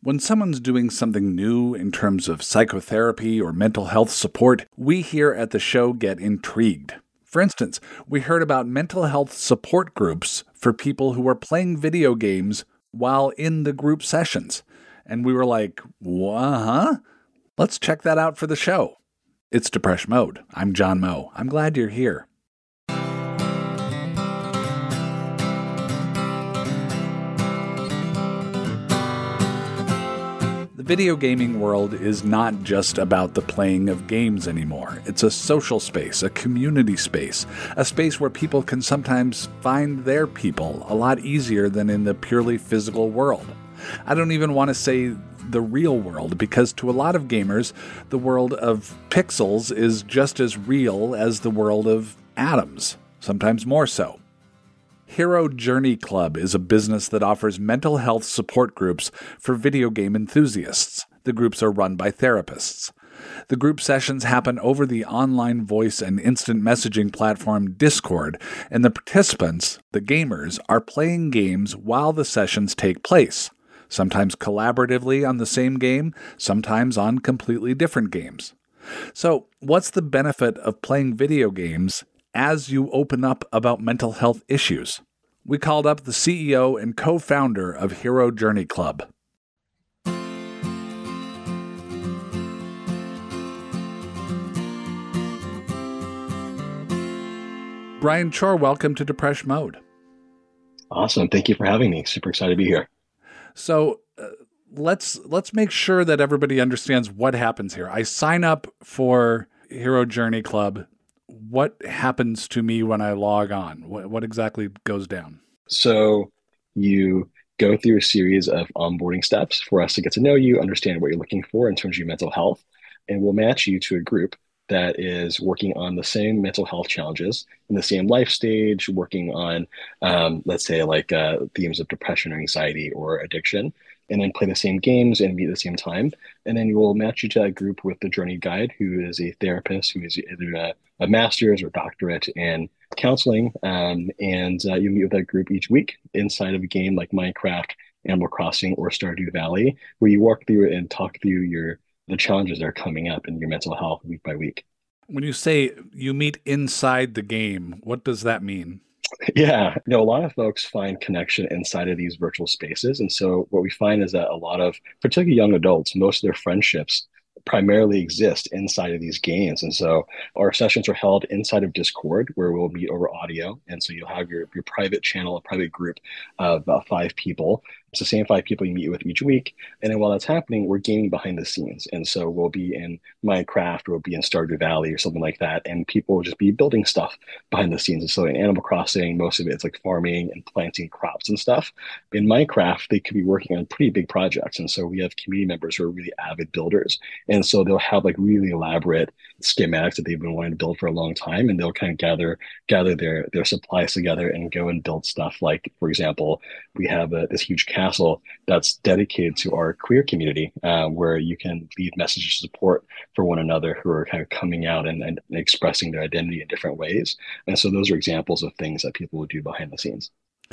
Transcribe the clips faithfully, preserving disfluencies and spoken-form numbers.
When someone's doing something new in terms of psychotherapy or mental health support, we here at the show get intrigued. For instance, we heard about mental health support groups for people who are playing video games while in the group sessions. And we were like, what? Let's check that out for the show. It's Depeche Mode. I'm John Moe. I'm glad you're here. The video gaming world is not just about the playing of games anymore. It's a social space, a community space, a space where people can sometimes find their people a lot easier than in the purely physical world. I don't even want to say the real world, because to a lot of gamers, the world of pixels is just as real as the world of atoms, sometimes more so. Hero Journey Club is a business that offers mental health support groups for video game enthusiasts. The groups are run by therapists. The group sessions happen over the online voice and instant messaging platform Discord, and the participants, the gamers, are playing games while the sessions take place, sometimes collaboratively on the same game, sometimes on completely different games. So, what's the benefit of playing video games as you open up about mental health issues? We called up the C E O and co-founder of Hero Journey Club. Brian Chor, welcome to Depeche Mode. Awesome. Thank you for having me. Super excited to be here. So uh, let's let's make sure that everybody understands what happens here. I sign up for Hero Journey Club. What happens to me when I log on? What, what exactly goes down? So you go through a series of onboarding steps for us to get to know you, understand what you're looking for in terms of your mental health, and we'll match you to a group that is working on the same mental health challenges in the same life stage, working on, um, let's say, like uh, themes of depression or anxiety or addiction, and then play the same games and meet at the same time. And then we'll match you to that group with the journey guide, who is a therapist, who is either a, a master's or doctorate in counseling. Um, and uh, you meet with that group each week inside of a game like Minecraft, Animal Crossing, or Stardew Valley, where you walk through it and talk through your the challenges that are coming up in your mental health week by week. When you say you meet inside the game, what does that mean? Yeah, you know, a lot of folks find connection inside of these virtual spaces. And so what we find is that a lot of, particularly young adults, most of their friendships primarily exist inside of these games. And so our sessions are held inside of Discord, where we'll meet over audio. And so you'll have your, your private channel, a private group of about five people. It's the same five people you meet with each week. And then while that's happening, we're gaming behind the scenes. And so we'll be in Minecraft, or we'll be in Stardew Valley or something like that. And people will just be building stuff behind the scenes. And so in Animal Crossing, most of it, it's like farming and planting crops and stuff. In Minecraft, they could be working on pretty big projects. And so we have community members who are really avid builders. And so they'll have like really elaborate schematics that they've been wanting to build for a long time. And they'll kind of gather gather their, their supplies together and go and build stuff. Like, for example, we have a, this huge castle that's dedicated to our queer community, uh, where you can leave messages of support for one another who are kind of coming out and, and expressing their identity in different ways. And so those are examples of things that people would do behind the scenes.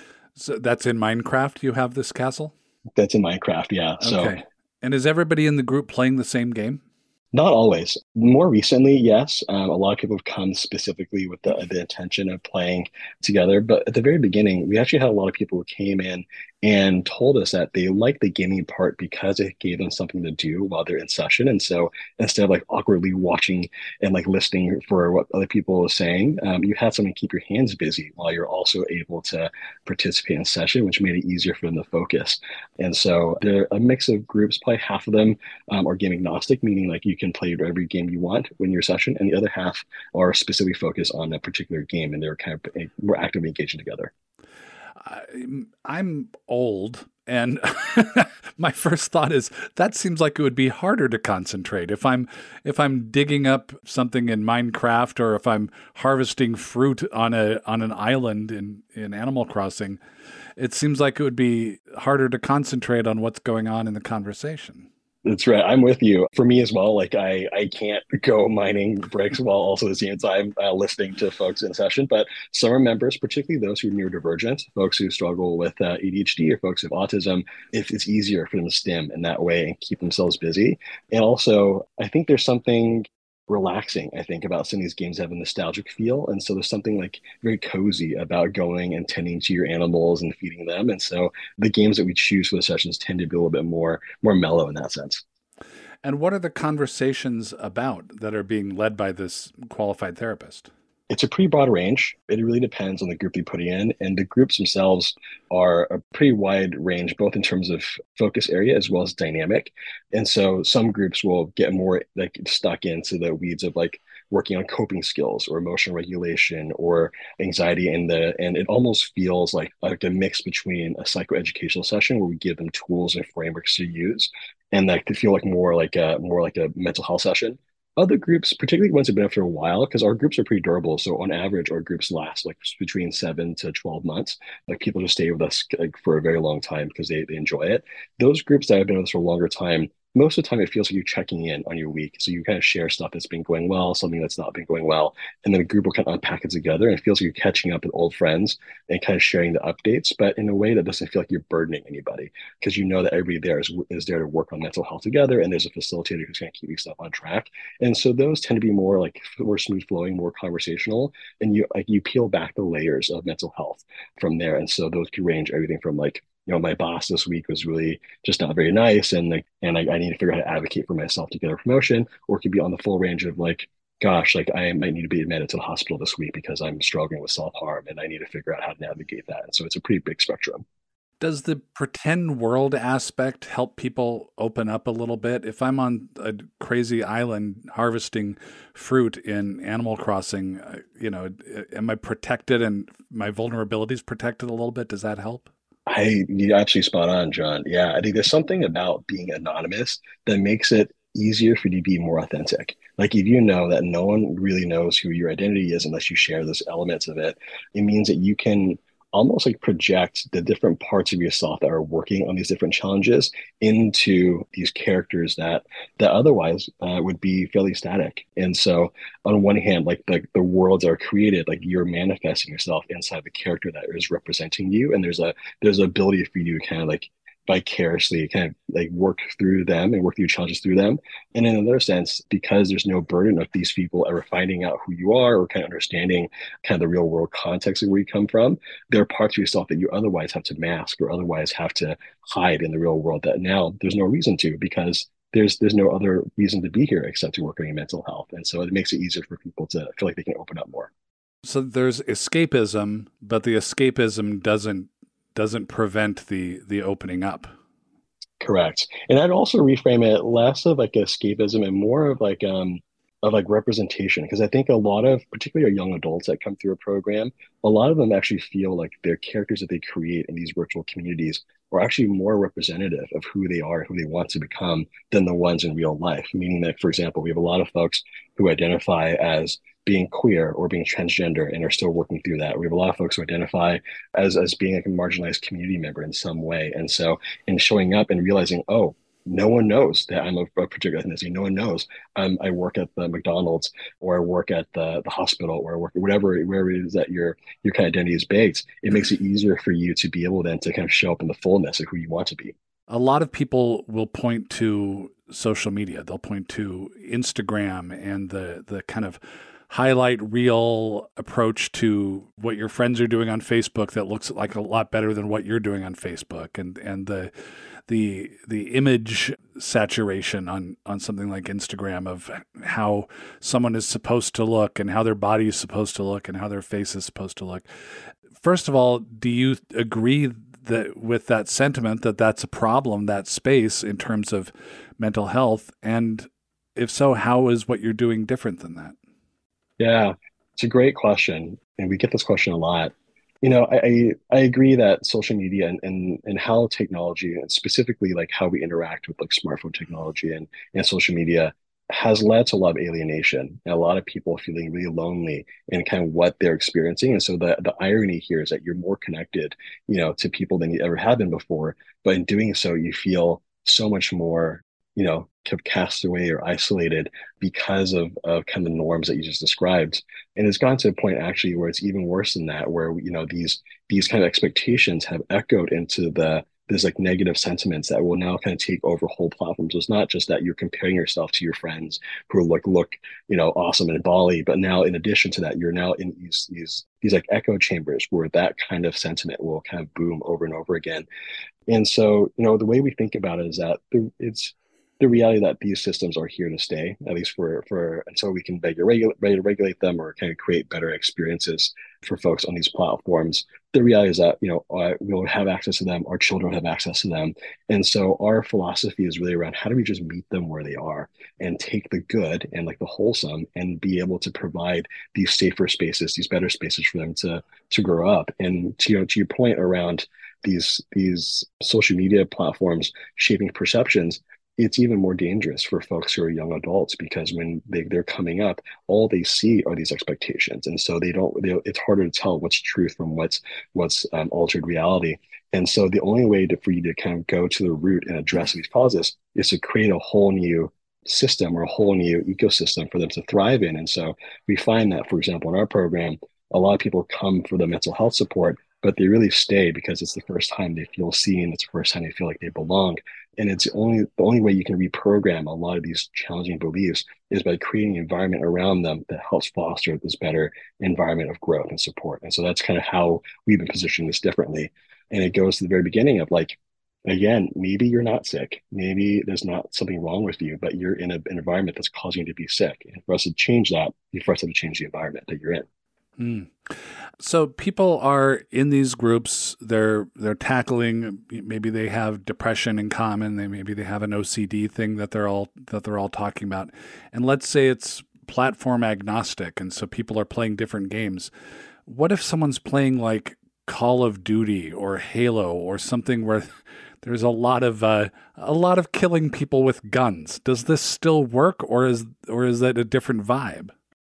So that's in Minecraft, you have this castle? That's in Minecraft, yeah. Okay. So, and is everybody in the group playing the same game? Not always. More recently, yes. Um, a lot of people have come specifically with the, the intention of playing together. But at the very beginning, we actually had a lot of people who came in and told us that they liked the gaming part because it gave them something to do while they're in session. And so instead of like awkwardly watching and like listening for what other people were saying, um, you had something to keep your hands busy while you're also able to participate in session, which made it easier for them to focus. And so they're a mix of groups. Probably half of them um, are game agnostic, meaning like you can play every game you want when you're session, and the other half are specifically focused on a particular game, and they're kind of more actively engaging together. I'm old, and my first thought is that seems like it would be harder to concentrate if I'm if I'm digging up something in Minecraft, or if I'm harvesting fruit on a on an island in, in Animal Crossing. It seems like it would be harder to concentrate on what's going on in the conversation. That's right. I'm with you. For me as well, like I, I can't go mining bricks while also at the same time uh, listening to folks in session. But some members, particularly those who are neurodivergent, folks who struggle with uh, A D H D or folks with autism, if it's easier for them to stim in that way and keep themselves busy. And also, I think there's something relaxing, I think, about some of these games that have a nostalgic feel. And so there's something like very cozy about going and tending to your animals and feeding them. And so the games that we choose for the sessions tend to be a little bit more more mellow in that sense. And what are the conversations about that are being led by this qualified therapist? It's a pretty broad range. It really depends on the group you put in. And the groups themselves are a pretty wide range, both in terms of focus area as well as dynamic. And so some groups will get more like stuck into the weeds of like working on coping skills or emotional regulation or anxiety in the and it almost feels like like a mix between a psychoeducational session where we give them tools and frameworks to use and like to feel like more like a more like a mental health session. Other groups, particularly ones that have been after a while, because our groups are pretty durable. So on average, our groups last like between seven to twelve months. Like people just stay with us like for a very long time because they, they enjoy it. Those groups that have been with us for a longer time, most of the time it feels like you're checking in on your week. So you kind of share stuff that's been going well, something that's not been going well. And then a group will kind of unpack it together and it feels like you're catching up with old friends and kind of sharing the updates, but in a way that doesn't feel like you're burdening anybody because you know that everybody there is, is there to work on mental health together and there's a facilitator who's going to keep you stuff on track. And so those tend to be more like more smooth flowing, more conversational, and you like you peel back the layers of mental health from there. And so those can range everything from like, you know, my boss this week was really just not very nice, and like, and I, I need to figure out how to advocate for myself to get a promotion, or it could be on the full range of like, gosh, like I might need to be admitted to the hospital this week because I'm struggling with self harm, and I need to figure out how to navigate that. And so it's a pretty big spectrum. Does the pretend world aspect help people open up a little bit? If I'm on a crazy island harvesting fruit in Animal Crossing, you know, am I protected and my vulnerabilities protected a little bit? Does that help? I you're absolutely spot on, John. Yeah, I think there's something about being anonymous that makes it easier for you to be more authentic. Like if you know that no one really knows who your identity is unless you share those elements of it, it means that you can almost like project the different parts of yourself that are working on these different challenges into these characters that that otherwise uh, would be fairly static. And so on one hand, like the, the worlds are created, like you're manifesting yourself inside the character that is representing you. And there's a there's an ability for you to kind of like vicariously kind of like work through them and work through challenges through them. And in another sense, because there's no burden of these people ever finding out who you are or kind of understanding kind of the real world context of where you come from, there are parts of yourself that you otherwise have to mask or otherwise have to hide in the real world that now there's no reason to because there's there's no other reason to be here except to work on your mental health. And so it makes it easier for people to feel like they can open up more. So there's escapism, but the escapism doesn't doesn't prevent the the opening up. Correct. And I'd also reframe it less of like escapism and more of like um of like representation. Because I think a lot of particularly our young adults that come through a program, a lot of them actually feel like their characters that they create in these virtual communities are actually more representative of who they are, who they want to become than the ones in real life. Meaning that, for example, we have a lot of folks who identify as being queer or being transgender and are still working through that. We have a lot of folks who identify as as being like a marginalized community member in some way. And so in showing up and realizing, oh, no one knows that I'm a, a particular ethnicity. No one knows um, I work at the McDonald's or I work at the, the hospital or I work whatever wherever it is that your your kind of identity is baked. It makes it easier for you to be able then to kind of show up in the fullness of who you want to be. A lot of people will point to social media. They'll point to Instagram and the the kind of highlight reel approach to what your friends are doing on Facebook that looks like a lot better than what you're doing on Facebook, and and the the the image saturation on on something like Instagram of how someone is supposed to look and how their body is supposed to look and how their face is supposed to look. First of all, do you agree that with that sentiment that that's a problem, that space in terms of mental health? And if so, how is what you're doing different than that? Yeah, it's a great question. And we get this question a lot. You know, I, I, I agree that social media and, and, and how technology, and specifically like how we interact with like smartphone technology and, and social media has led to a lot of alienation and a lot of people feeling really lonely in kind of what they're experiencing. And so the, the irony here is that you're more connected, you know, to people than you ever have been before. But in doing so, you feel so much more you know, kind of cast away or isolated because of, of kind of the norms that you just described. And it's gotten to a point actually where it's even worse than that, where, you know, these these kind of expectations have echoed into the there's like negative sentiments that will now kind of take over whole platforms. So it's not just that you're comparing yourself to your friends who are like look, you know, awesome in Bali, but now in addition to that, you're now in these these these like echo chambers where that kind of sentiment will kind of boom over and over again. And so, you know, the way we think about it is that it's the reality that these systems are here to stay, at least for for until we can better regulate, better regulate them or kind of create better experiences for folks on these platforms. The reality is that, you know, uh, we'll have access to them, our children have access to them. And so our philosophy is really around how do we just meet them where they are and take the good and like the wholesome and be able to provide these safer spaces, these better spaces for them to to grow up. And to, you know, to your point around these these social media platforms shaping perceptions, it's even more dangerous for folks who are young adults because when they, they're coming up, all they see are these expectations, and so they don't. They, it's harder to tell what's truth from what's what's um, altered reality. And so the only way to, for you to kind of go to the root and address these causes is to create a whole new system or a whole new ecosystem for them to thrive in. And so we find that, for example, in our program, a lot of people come for the mental health support, but they really stay because it's the first time they feel seen. It's the first time they feel like they belong. And it's only the only way you can reprogram a lot of these challenging beliefs is by creating an environment around them that helps foster this better environment of growth and support. And so that's kind of how we've been positioning this differently. And it goes to the very beginning of like, again, maybe you're not sick. Maybe there's not something wrong with you, but you're in a, an environment that's causing you to be sick. And for us to change that, you first have to change the environment that you're in. Mm. So people are in these groups, they're they're tackling, maybe they have depression in common, they maybe they have an O C D thing that they're all that they're all talking about. And let's say it's platform agnostic, and so people are playing different games. What if someone's playing like Call of Duty or Halo or something where there's a lot of uh, a lot of killing people with guns? Does this still work, or is or is that a different vibe?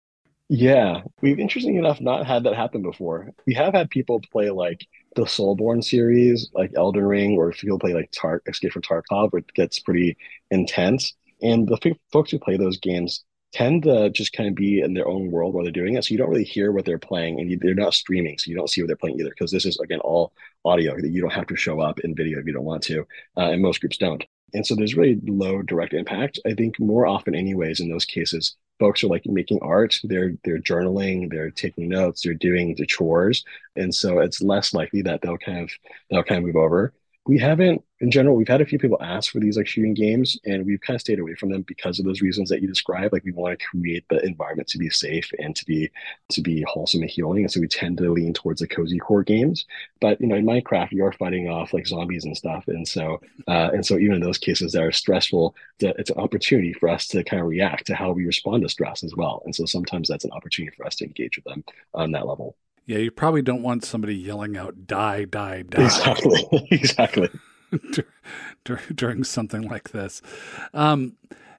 Yeah, we've interesting enough not had that happen before. We have had people play like the Soulborn series, like Elden Ring, or if people play like Tar Escape from Tarkov, where it gets pretty intense. And the f folks who play those games tend to just kind of be in their own world while they're doing it. So you don't really hear what they're playing, and you, they're not streaming, so you don't see what they're playing either. Because this is again all audio that you don't have to show up in video if you don't want to, uh, and most groups don't. And so there's really low direct impact. I think more often, anyways, in those cases, folks are like making art, they're they're journaling, they're taking notes, they're doing the chores, and so it's less likely that they'll kind of they'll kind of move over. We haven't, in general, we've had a few people ask for these like shooting games, and we've kind of stayed away from them because of those reasons that you described. Like we want to create the environment to be safe and to be to be wholesome and healing, and so we tend to lean towards the cozy core games. But you know, in Minecraft, you are fighting off like zombies and stuff, and so uh, and so even in those cases that are stressful, it's an opportunity for us to kind of react to how we respond to stress as well. And so sometimes that's an opportunity for us to engage with them on that level. Yeah, you probably don't want somebody yelling out "die, die, die" exactly, exactly during something like this. Um,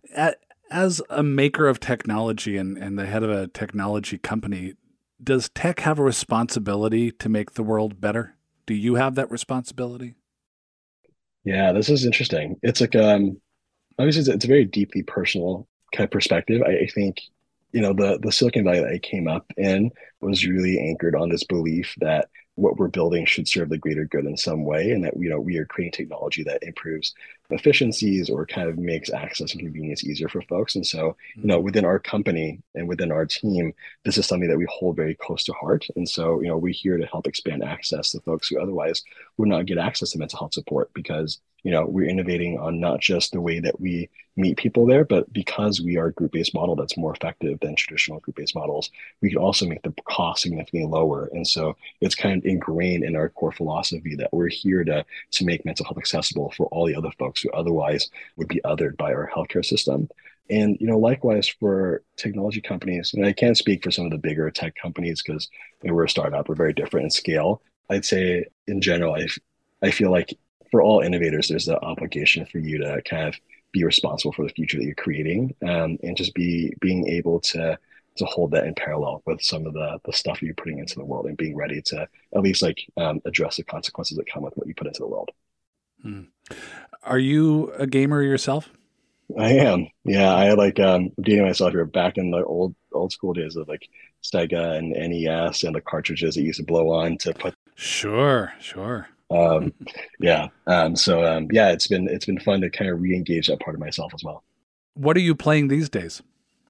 as a maker of technology and, and the head of a technology company, does tech have a responsibility to make the world better? Do you have that responsibility? Yeah, this is interesting. It's like um, obviously it's, it's a very deeply personal kind of perspective. I, I think you know the the Silicon Valley that I came up in was really anchored on this belief that what we're building should serve the greater good in some way, and that you know we are creating technology that improves efficiencies or kind of makes access and convenience easier for folks. And so, you know, within our company and within our team, this is something that we hold very close to heart. And so, you know, we're here to help expand access to folks who otherwise would not get access to mental health support because, you know, we're innovating on not just the way that we meet people there, but because we are a group-based model that's more effective than traditional group-based models, we can also make the cost significantly lower. And so it's kind of ingrained in our core philosophy that we're here to, to make mental health accessible for all the other folks who otherwise would be othered by our healthcare system. And, you know, likewise for technology companies, and I can't speak for some of the bigger tech companies because you know, we're a startup, we're very different in scale. I'd say in general, I, I feel like for all innovators, there's the obligation for you to kind of be responsible for the future that you're creating, um, and just be being able to to hold that in parallel with some of the the stuff you're putting into the world and being ready to at least like um, address the consequences that come with what you put into the world. Hmm. Are you a gamer yourself? I am. Yeah, I like um dating myself here back in the old old school days of like Sega and N E S and the cartridges that used to blow on to put Sure, sure. um yeah. Um so um yeah, it's been it's been fun to kind of re-engage that part of myself as well. What are you playing these days?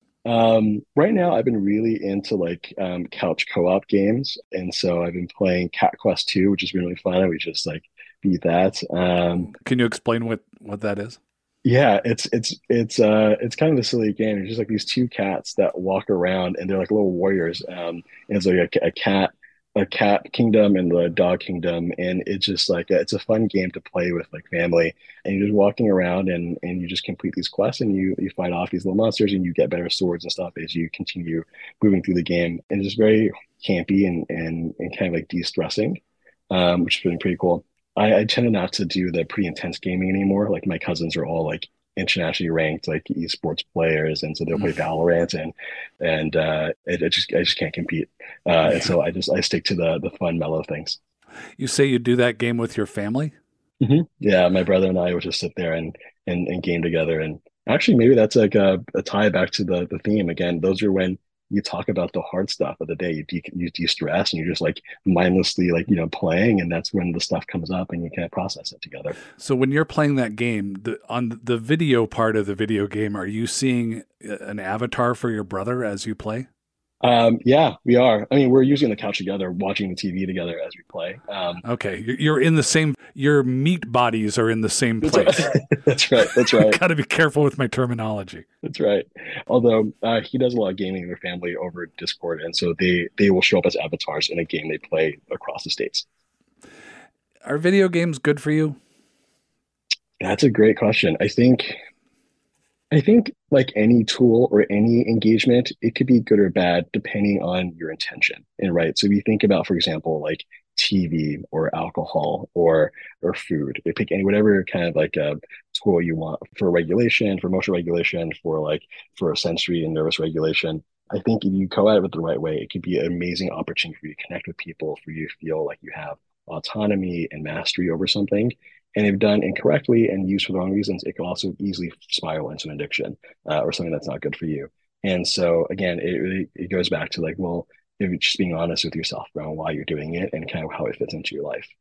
Um right now I've been really into like um couch co-op games, and so I've been playing Cat Quest two, which has been really fun. We just like beat that. Um Can you explain what what that is? Yeah, it's it's it's uh it's kind of a silly game. It's just like these two cats that walk around and they're like little warriors. Um, and it's like a, a cat, a cat kingdom and the dog kingdom, and it's just like a, it's a fun game to play with like family. And you're just walking around and and you just complete these quests and you you fight off these little monsters and you get better swords and stuff as you continue moving through the game. And it's just very campy and and and kind of like de-stressing, um, which has been pretty cool. I, I tend not to do the pretty intense gaming anymore. Like my cousins are all like internationally ranked like esports players, and so they'll play Valorant, and and uh, it, it just I just can't compete. Uh, and Yeah. so I just I stick to the the fun mellow things. You say you do that game with your family? hmm Yeah, my brother and I would just sit there and and, and game together. And actually, maybe that's like a, a tie back to the the theme again. Those are when you talk about the hard stuff of the day. You de you de-stress and you're just like mindlessly like you know playing, and that's when the stuff comes up and you kind of process it together. So when you're playing that game, the, on the video part of the video game, are you seeing an avatar for your brother as you play? Um, yeah, we are. I mean, we're using the couch together, watching the T V together as we play. Um, Okay, you're you're in the same. Your meat bodies are in the same that's place. right. That's right. That's right. Got to be careful with my terminology. That's right. Although uh, he does a lot of gaming in their family over Discord, and so they they will show up as avatars in a game they play across the states. Are video games good for you? That's a great question. I think I think like any tool or any engagement, it could be good or bad depending on your intention. And right, so we think about, for example, like T V or alcohol or or food. You pick any whatever kind of like a tool you want for regulation, for emotional regulation, for like for sensory and nervous regulation. I think if you go at it with the right way, it could be an amazing opportunity for you to connect with people, for you to feel like you have autonomy and mastery over something. And if done incorrectly and used for the wrong reasons, it could also easily spiral into an addiction uh, or something that's not good for you. And so again, it really it goes back to like, well, if you're just being honest with yourself around why you're doing it and kind of how it fits into your life.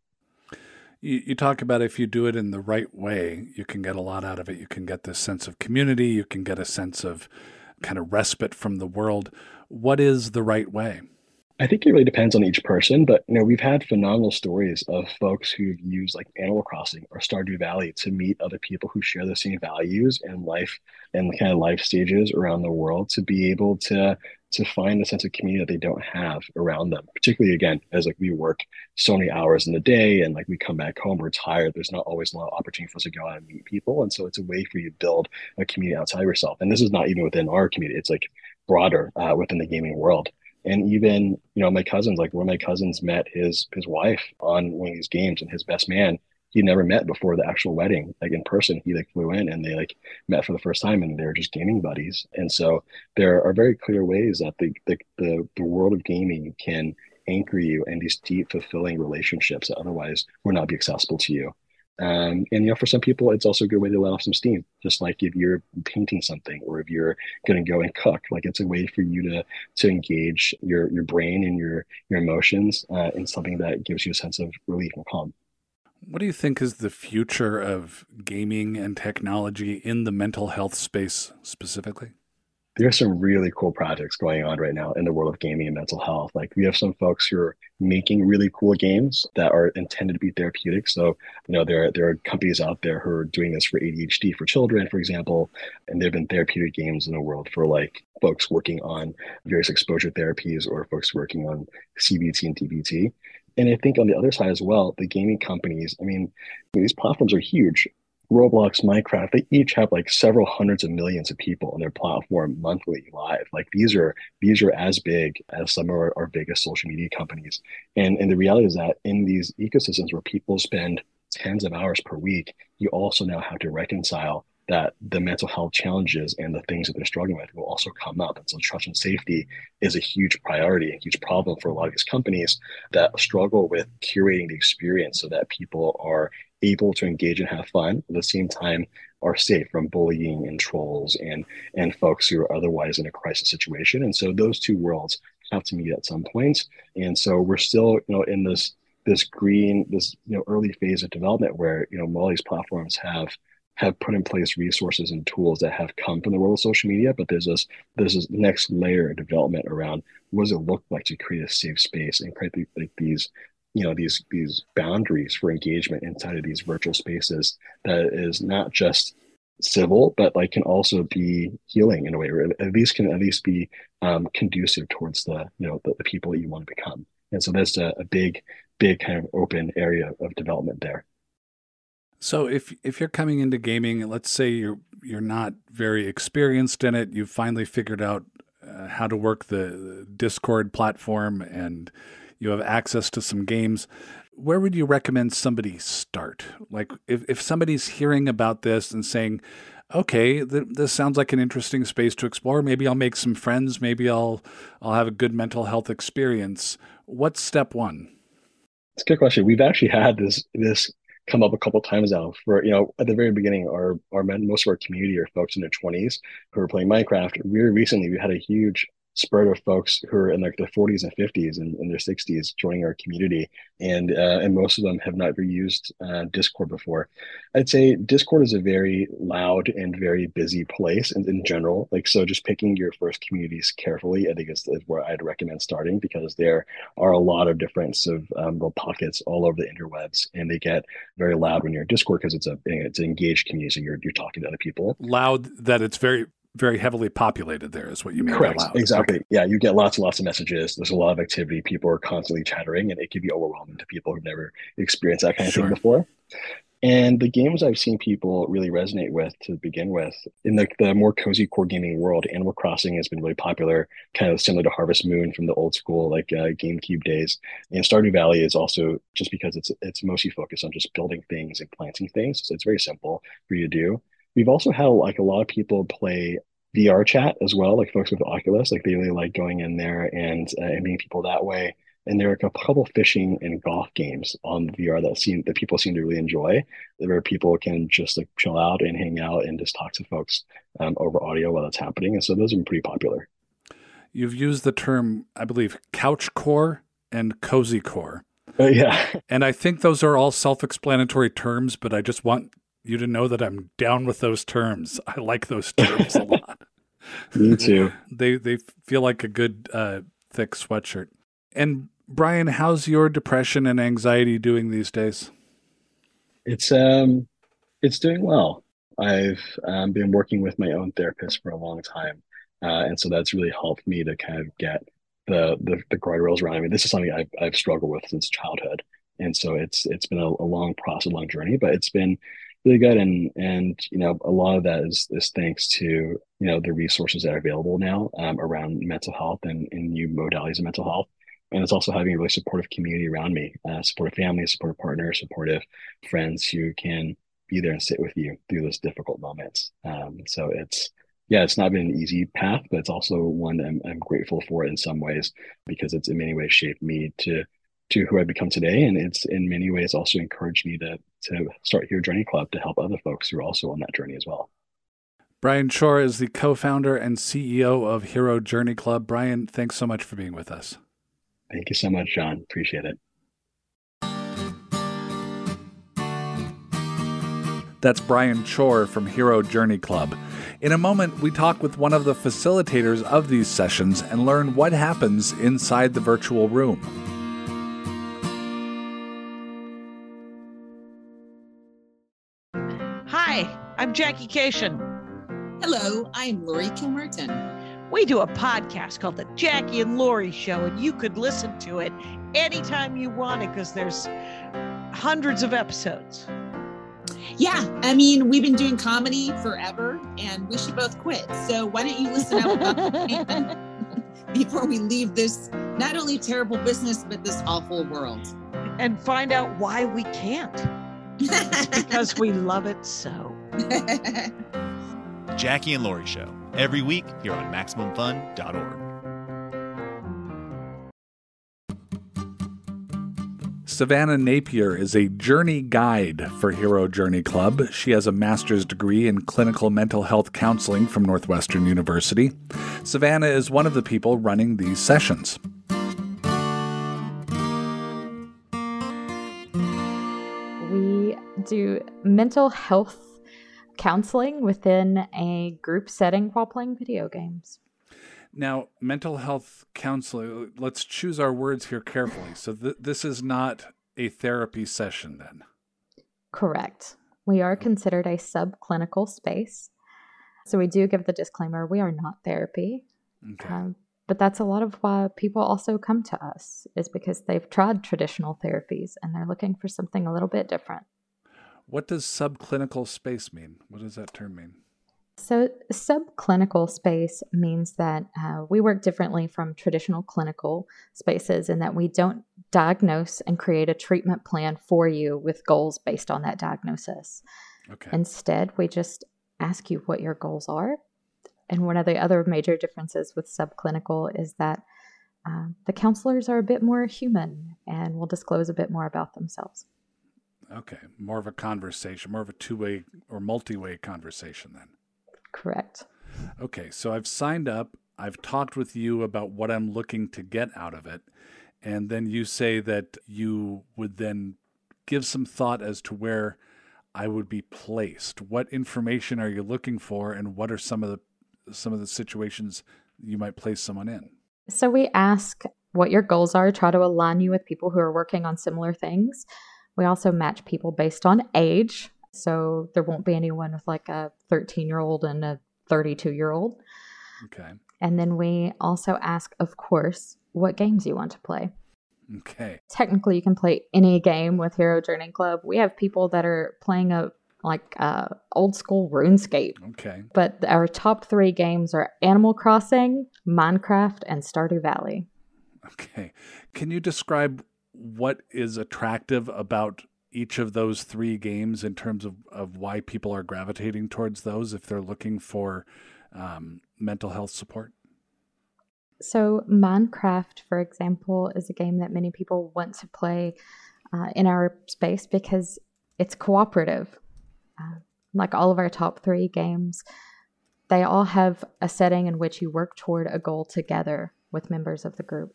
You, you talk about if you do it in the right way, you can get a lot out of it. You can get this sense of community. You can get a sense of kind of respite from the world. What is the right way? I think it really depends on each person, but you know, we've had phenomenal stories of folks who've used like Animal Crossing or Stardew Valley to meet other people who share the same values and life and the kind of life stages around the world to be able to to find a sense of community that they don't have around them. Particularly again, as like we work so many hours in the day and like we come back home, we're tired. There's not always a lot of opportunity for us to go out and meet people. And so it's a way for you to build a community outside of yourself. And this is not even within our community, it's like broader uh, within the gaming world. And even, you know, my cousins, like one of my cousins met his his wife on one of these games, and his best man he never met before the actual wedding, like in person. He like flew in and they like met for the first time, and they were just gaming buddies. And so there are very clear ways that the the the, the world of gaming can anchor you in these deep, fulfilling relationships that otherwise would not be accessible to you. Um, and you know, for some people, it's also a good way to let off some steam. Just like if you're painting something, or if you're going to go and cook, like it's a way for you to to engage your your brain and your your emotions uh, in something that gives you a sense of relief and calm. What do you think is the future of gaming and technology in the mental health space specifically? There's some really cool projects going on right now in the world of gaming and mental health. Like we have some folks who are making really cool games that are intended to be therapeutic. So, you know, there, there are companies out there who are doing this for A D H D for children, for example, and there have been therapeutic games in the world for like folks working on various exposure therapies or folks working on C B T and D B T. And I think on the other side as well, the gaming companies, I mean, these platforms are huge. Roblox, Minecraft, they each have like several hundreds of millions of people on their platform monthly live. Like these are these are as big as some of our, our biggest social media companies. And and the reality is that in these ecosystems where people spend tens of hours per week, you also now have to reconcile that the mental health challenges and the things that they're struggling with will also come up. And so trust and safety is a huge priority, a huge problem for a lot of these companies that struggle with curating the experience so that people are able to engage and have fun at the same time are safe from bullying and trolls and and folks who are otherwise in a crisis situation. And so those two worlds have to meet at some point. And so we're still, you know, in this this green, this you know early phase of development where you know all these platforms have have put in place resources and tools that have come from the world of social media, but there's this there's this next layer of development around what does it look like to create a safe space and create the, like these you know these these boundaries for engagement inside of these virtual spaces that is not just civil, but like can also be healing in a way, or at least can at least be um, conducive towards the you know the, the people that you want to become. And so that's a, a big, big kind of open area of development there. So if if you're coming into gaming, let's say you're you're not very experienced in it, you've finally figured out uh, how to work the Discord platform and you have access to some games, where would you recommend somebody start? Like if, if somebody's hearing about this and saying, okay, th- this sounds like an interesting space to explore. Maybe I'll make some friends. Maybe I'll I'll have a good mental health experience. What's step one? It's a good question. We've actually had this this come up a couple of times now. For you know, at the very beginning, our our most of our community are folks in their twenties who are playing Minecraft. Very recently, we had a huge spurt of folks who are in like their forties and fifties and in their sixties joining our community, and uh, and most of them have not used uh, Discord before. I'd say Discord is a very loud and very busy place in, in general. Like so, just picking your first communities carefully, I think is, is where I'd recommend starting, because there are a lot of different sort of um, little pockets all over the interwebs, and they get very loud when you're in Discord because it's a it's an engaged community, so you're you're talking to other people. Loud that it's very very heavily populated there is what you mean. Correct. By loud. Exactly. Okay. Yeah. You get lots and lots of messages. There's a lot of activity. People are constantly chattering, and it can be overwhelming to people who've never experienced that kind of Sure. thing before. And the games I've seen people really resonate with to begin with, in the, the more cozy core gaming world, Animal Crossing has been really popular, kind of similar to Harvest Moon from the old school, like uh, GameCube days. And Stardew Valley is also just because it's it's mostly focused on just building things and planting things. So it's very simple for you to do. We've also had like a lot of people play V R chat as well, like folks with Oculus, like they really like going in there and uh, and meeting people that way. And there are a couple of fishing and golf games on V R that seem that people seem to really enjoy, where people can just like chill out and hang out and just talk to folks um, over audio while that's happening. And so those are pretty popular. You've used the term, I believe, couch core and cozy core. Uh, yeah. And I think those are all self-explanatory terms, but I just want you to know that I'm down with those terms. I like those terms a lot. Me too. They they feel like a good uh, thick sweatshirt. And Brian, how's your depression and anxiety doing these days? It's um, it's doing well. I've um, been working with my own therapist for a long time, uh, and so that's really helped me to kind of get the the, the guardrails around. I mean, this is something I've I've struggled with since childhood, and so it's it's been a, a long process, a long journey, but it's been really good. And and you know, a lot of that is is thanks to you know the resources that are available now um, around mental health and, and new modalities of mental health. And it's also having a really supportive community around me, uh, supportive family, supportive partners, supportive friends who can be there and sit with you through those difficult moments. Um, so it's, yeah, it's not been an easy path, but it's also one that I'm, I'm grateful for in some ways, because it's in many ways shaped me to to who I've become today. And it's in many ways also encouraged me to to start Hero Journey Club to help other folks who are also on that journey as well. Brian Chor is the co-founder and C E O of Hero Journey Club. Brian, thanks so much for being with us. Thank you so much, John. Appreciate it. That's Brian Chor from Hero Journey Club. In a moment, we talk with one of the facilitators of these sessions and learn what happens inside the virtual room. Hi, I'm Jackie Cation. Hello, I'm Lori Kilmerton. We do a podcast called The Jackie and Lori Show, and you could listen to it anytime you want it because there's hundreds of episodes. Yeah, I mean, we've been doing comedy forever, and we should both quit. So why don't you listen out before we leave this not only terrible business, but this awful world. And find out why we can't. It's because we love it so. Jackie and Lori Show, every week here on Maximum Fun dot org. Savannah Napier is a journey guide for Hero Journey Club. She has a master's degree in clinical mental health counseling from Northwestern University. Savannah is one of the people running these sessions. We do mental health counseling within a group setting while playing video games. Now, mental health counseling, let's choose our words here carefully. So th- this is not a therapy session then? Correct. We are considered a subclinical space. So we do give the disclaimer, we are not therapy. Okay. Um, but that's a lot of why people also come to us, is because they've tried traditional therapies and they're looking for something a little bit different. What does subclinical space mean? What does that term mean? So subclinical space means that uh, we work differently from traditional clinical spaces in that we don't diagnose and create a treatment plan for you with goals based on that diagnosis. Okay. Instead, we just ask you what your goals are. And one of the other major differences with subclinical is that uh, the counselors are a bit more human and will disclose a bit more about themselves. Okay. More of a conversation, more of a two-way or multi-way conversation then. Correct. Okay. So I've signed up. I've talked with you about what I'm looking to get out of it. And then you say that you would then give some thought as to where I would be placed. What information are you looking for, and what are some of the some of the situations you might place someone in? So we ask what your goals are, try to align you with people who are working on similar things. We also match people based on age. So there won't be anyone with like a thirteen-year-old and a thirty-two-year-old. Okay. And then we also ask, of course, what games you want to play. Okay. Technically, you can play any game with Hero Journey Club. We have people that are playing a like uh, old school RuneScape. Okay. But our top three games are Animal Crossing, Minecraft, and Stardew Valley. Okay. Can you describe what is attractive about each of those three games in terms of, of why people are gravitating towards those if they're looking for um, mental health support? So Minecraft, for example, is a game that many people want to play uh, in our space because it's cooperative. Uh, like all of our top three games, they all have a setting in which you work toward a goal together with members of the group.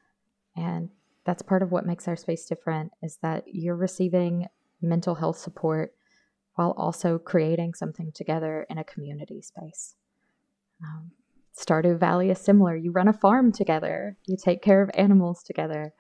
And that's part of what makes our space different, is that you're receiving mental health support while also creating something together in a community space. Um, Stardew Valley is similar. You run a farm together. You take care of animals together.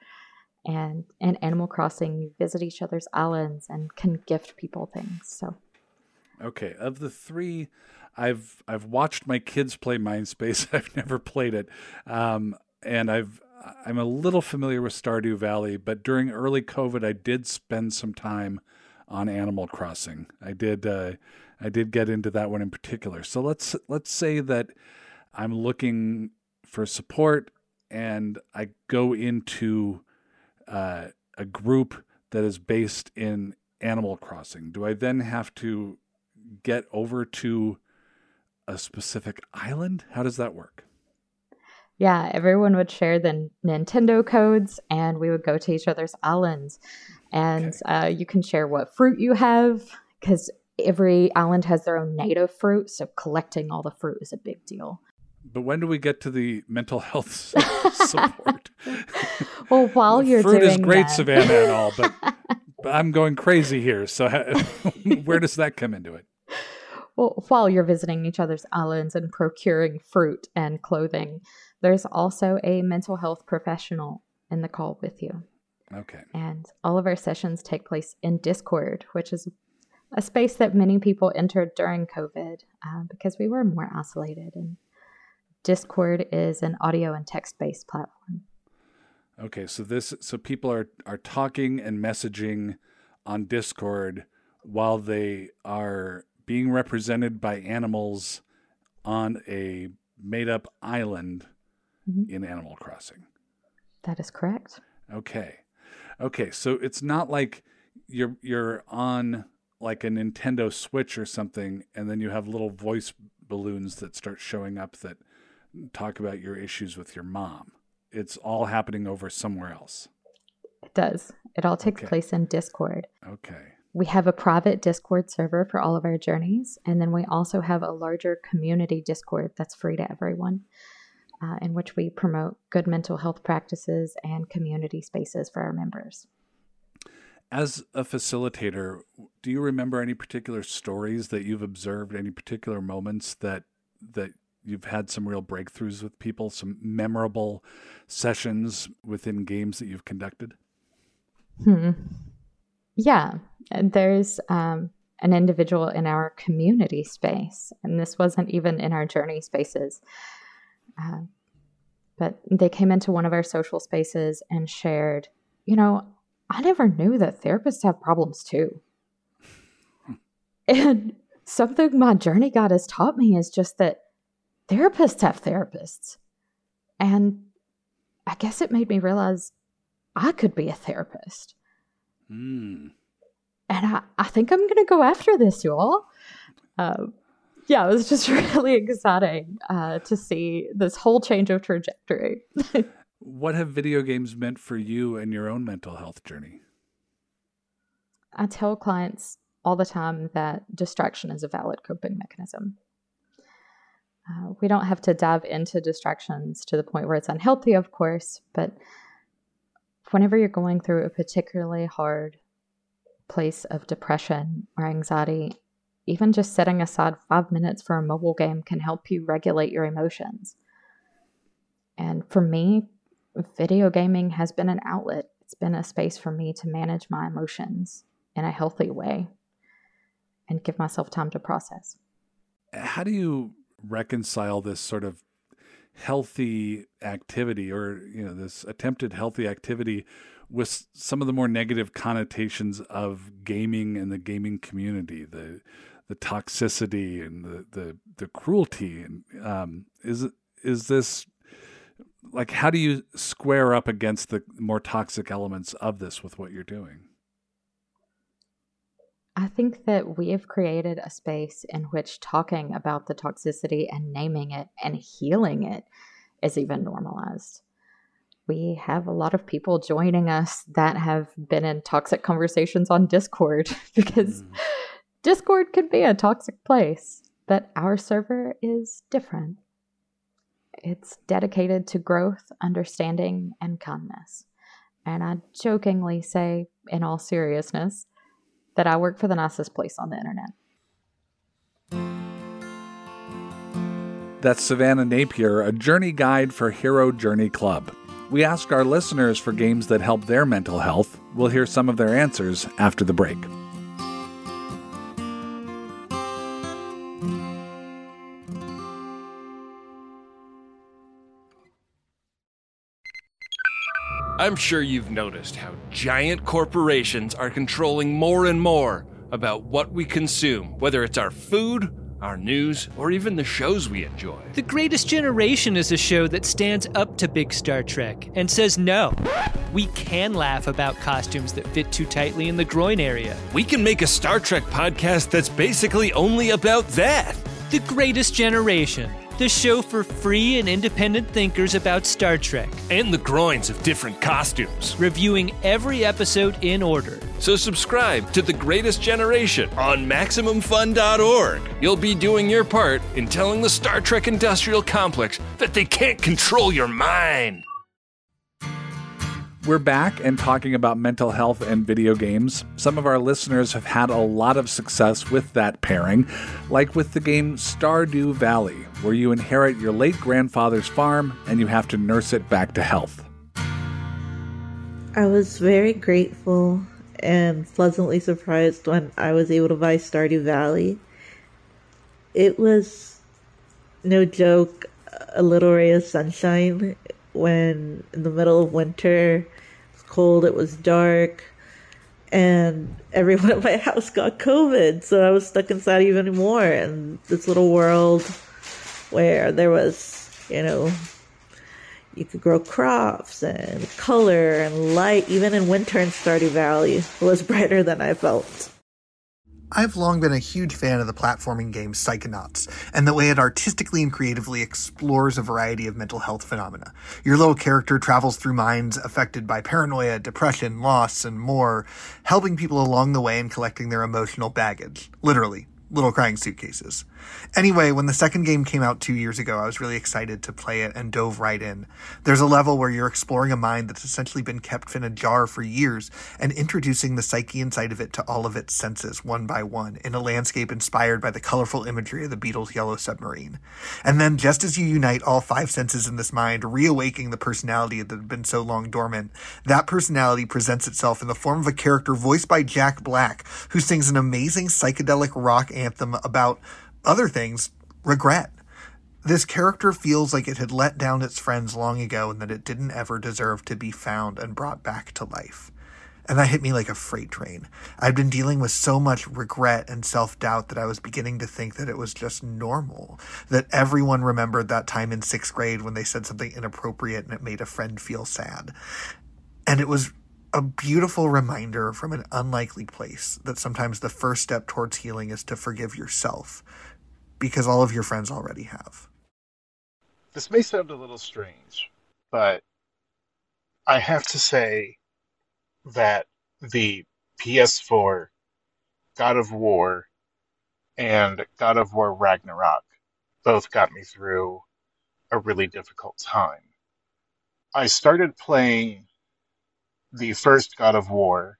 And in Animal Crossing, you visit each other's islands and can gift people things. So, okay, of the three, I've I've watched my kids play Mindspace. I've never played it, um, and I've I'm a little familiar with Stardew Valley. But during early COVID, I did spend some time on Animal Crossing. I did uh, I did get into that one in particular. So let's let's say that I'm looking for support, and I go into uh, a group that is based in Animal Crossing. Do I then have to get over to a specific island? How does that work? yeah, everyone would share the Nintendo codes, and we would go to each other's islands. And Okay. uh, you can share what fruit you have, because every island has their own native fruit. So collecting all the fruit is a big deal. But when do we get to the mental health su- support? Well, while you're Fruit doing is great, that, Savannah, and all, but, but I'm going crazy here. So ha- where does that come into it? well, while you're visiting each other's islands and procuring fruit and clothing, there's also a mental health professional in the call with you. Okay. And all of our sessions take place in Discord, which is a space that many people entered during COVID uh, because we were more isolated. And Discord is an audio and text-based platform. Okay, so this so people are are talking and messaging on Discord while they are being represented by animals on a made-up island Mhm. in Animal Crossing. That is correct. Okay. Okay, so it's not like you're you're on like a Nintendo Switch or something, and then you have little voice balloons that start showing up that talk about your issues with your mom. It's all happening over somewhere else. It does. It all takes Okay. place in Discord. Okay. We have a private Discord server for all of our journeys, and then we also have a larger community Discord that's free to everyone, uh, in which we promote good mental health practices and community spaces for our members. As a facilitator, do you remember any particular stories that you've observed, any particular moments that that you've had some real breakthroughs with people, some memorable sessions within games that you've conducted? Hmm. Yeah, and there's um, an individual in our community space, and this wasn't even in our journey spaces, uh, but they came into one of our social spaces and shared, you know, I never knew that therapists have problems too. And something my journey guide has taught me is just that therapists have therapists. And I guess it made me realize I could be a therapist. Mm. And I, I think I'm going to go after this, y'all. Uh, yeah, it was just really exciting uh, to see this whole change of trajectory. What have video games meant for you and your own mental health journey? I tell clients all the time that distraction is a valid coping mechanism. Uh, we don't have to dive into distractions to the point where it's unhealthy, of course, but whenever you're going through a particularly hard place of depression or anxiety, even just setting aside five minutes for a mobile game can help you regulate your emotions. And for me, video gaming has been an outlet. It's been a space for me to manage my emotions in a healthy way and give myself time to process. How do you reconcile this sort of healthy activity, or, you know, this attempted healthy activity, with some of the more negative connotations of gaming and the gaming community, the the toxicity and the the, the cruelty? And um, is is this like, how do you square up against the more toxic elements of this with what you're doing? I think that we have created a space in which talking about the toxicity and naming it and healing it is even normalized. We have a lot of people joining us that have been in toxic conversations on Discord because mm. Discord can be a toxic place, but our server is different. It's dedicated to growth, understanding, and kindness. And I jokingly say, in all seriousness, that I work for the nicest place on the internet. That's Savannah Napier, a journey guide for Hero Journey Club. We ask our listeners for games that help their mental health. We'll hear some of their answers after the break. I'm sure you've noticed how giant corporations are controlling more and more about what we consume, whether it's our food, our news, or even the shows we enjoy. The Greatest Generation is a show that stands up to big Star Trek and says no. We can laugh about costumes that fit too tightly in the groin area. We can make a Star Trek podcast that's basically only about that. The Greatest Generation, the show for free and independent thinkers about Star Trek. And the groins of different costumes. Reviewing every episode in order. So subscribe to The Greatest Generation on Maximum Fun dot org. You'll be doing your part in telling the Star Trek industrial complex that they can't control your mind. We're back and talking about mental health and video games. Some of our listeners have had a lot of success with that pairing, like with the game Stardew Valley, where you inherit your late grandfather's farm and you have to nurse it back to health. I was very grateful and pleasantly surprised when I was able to buy Stardew Valley. It was, no joke, a little ray of sunshine when in the middle of winter, it was cold, it was dark, and everyone at my house got COVID, so I was stuck inside even more in this little world where there was, you know, you could grow crops and color and light. Even in winter in Stardew Valley, it was brighter than I felt. I've long been a huge fan of the platforming game Psychonauts, and the way it artistically and creatively explores a variety of mental health phenomena. Your little character travels through minds affected by paranoia, depression, loss, and more, helping people along the way and collecting their emotional baggage. Literally. Little crying suitcases. Anyway, when the second game came out two years ago, I was really excited to play it and dove right in. There's a level where you're exploring a mind that's essentially been kept in a jar for years and introducing the psyche inside of it to all of its senses, one by one, in a landscape inspired by the colorful imagery of the Beatles' Yellow Submarine. And then, just as you unite all five senses in this mind, reawaking the personality that had been so long dormant, that personality presents itself in the form of a character voiced by Jack Black, who sings an amazing psychedelic rock anthem about, other things, regret. This character feels like it had let down its friends long ago and that it didn't ever deserve to be found and brought back to life. And that hit me like a freight train. I'd been dealing with so much regret and self-doubt that I was beginning to think that it was just normal, that everyone remembered that time in sixth grade when they said something inappropriate and it made a friend feel sad. And it was a beautiful reminder from an unlikely place that sometimes the first step towards healing is to forgive yourself, because all of your friends already have. This may sound a little strange, but I have to say that the P S four God of War and God of War Ragnarok both got me through a really difficult time. I started playing the first God of War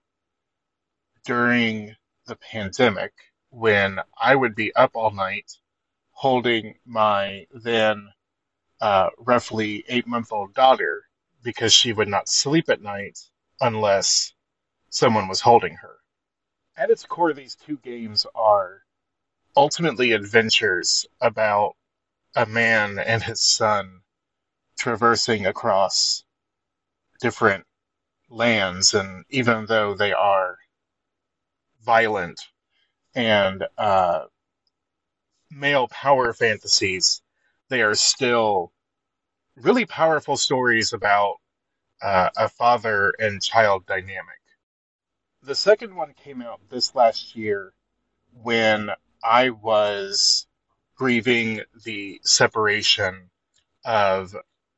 during the pandemic when I would be up all night holding my then uh, roughly eight-month-old daughter because she would not sleep at night unless someone was holding her. At its core, these two games are ultimately adventures about a man and his son traversing across different lands, and even though they are violent and uh, male power fantasies, they are still really powerful stories about uh, a father and child dynamic. The second one came out this last year when I was grieving the separation of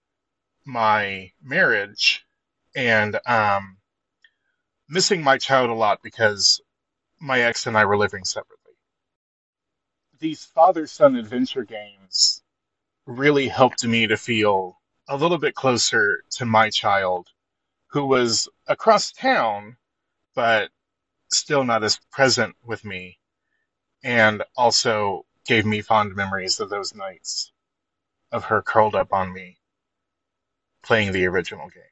my marriage and um, missing my child a lot because my ex and I were living separately. These father-son adventure games really helped me to feel a little bit closer to my child, who was across town, but still not as present with me, and also gave me fond memories of those nights of her curled up on me playing the original game.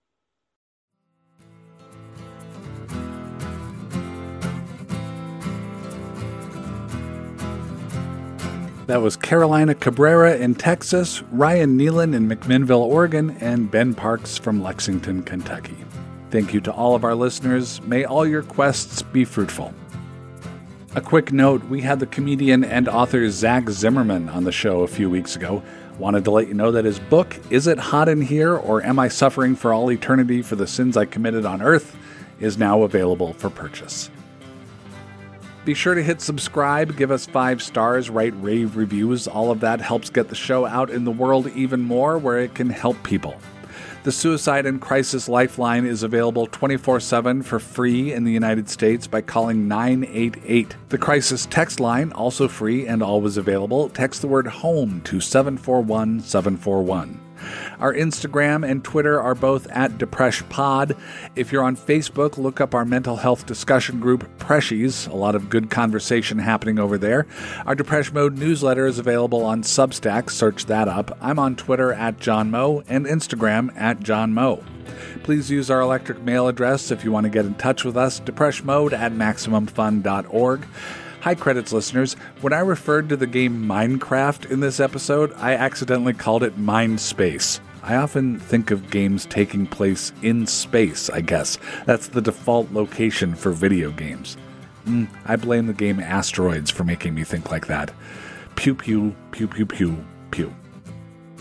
That was Carolina Cabrera in Texas, Ryan Nealon in McMinnville, Oregon, and Ben Parks from Lexington, Kentucky. Thank you to all of our listeners. May all your quests be fruitful. A quick note, we had the comedian and author Zach Zimmerman on the show a few weeks ago. Wanted to let you know that his book, Is It Hot in Here, or Am I Suffering for All Eternity for the Sins I Committed on Earth, is now available for purchase. Be sure to hit subscribe, give us five stars, write rave reviews. All of that helps get the show out in the world even more, where it can help people. The Suicide and Crisis Lifeline is available twenty-four seven for free in the United States by calling nine eight eight. The Crisis text line, also free and always available. Text the word HOME to seven four one seven four one. Our Instagram and Twitter are both at DepreshPod. If you're on Facebook, look up our mental health discussion group, Preshies. A lot of good conversation happening over there. Our Depresh Mode newsletter is available on Substack. Search that up. I'm on Twitter at John Moe and Instagram at John Moe. Please use our electric mail address if you want to get in touch with us, depreshmode at maximum fun dot org. Hi, Credits listeners. When I referred to the game Minecraft in this episode, I accidentally called it Mindspace. I often think of games taking place in space, I guess. That's the default location for video games. Mm, I blame the game Asteroids for making me think like that. Pew pew, pew pew pew, pew.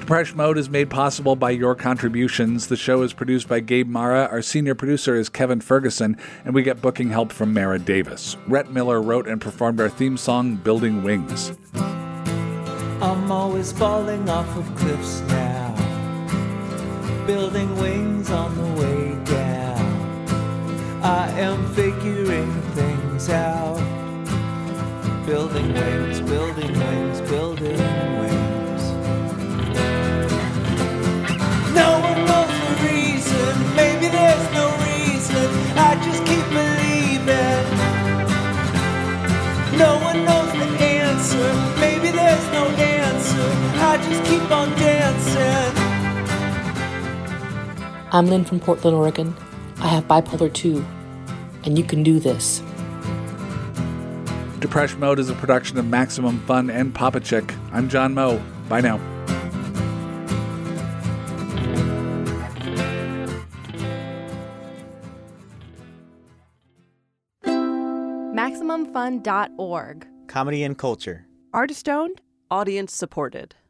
Depeche Mode is made possible by your contributions. The show is produced by Gabe Mara. Our senior producer is Kevin Ferguson, and we get booking help from Mara Davis. Rhett Miller wrote and performed our theme song, Building Wings. I'm always falling off of cliffs now, building wings on the way down. I am figuring things out, building wings, building wings, building wings. No one knows the reason, maybe there's no reason, I just keep believing. No one knows the answer, maybe there's no answer, I just keep on dancing. I'm Lynn from Portland, Oregon. I have bipolar two, and you can do this. Depeche Mode is a production of Maximum Fun and Papa Chick. I'm John Moe. Bye now. Maximum Fun dot org. Comedy and culture. Artist owned, audience supported.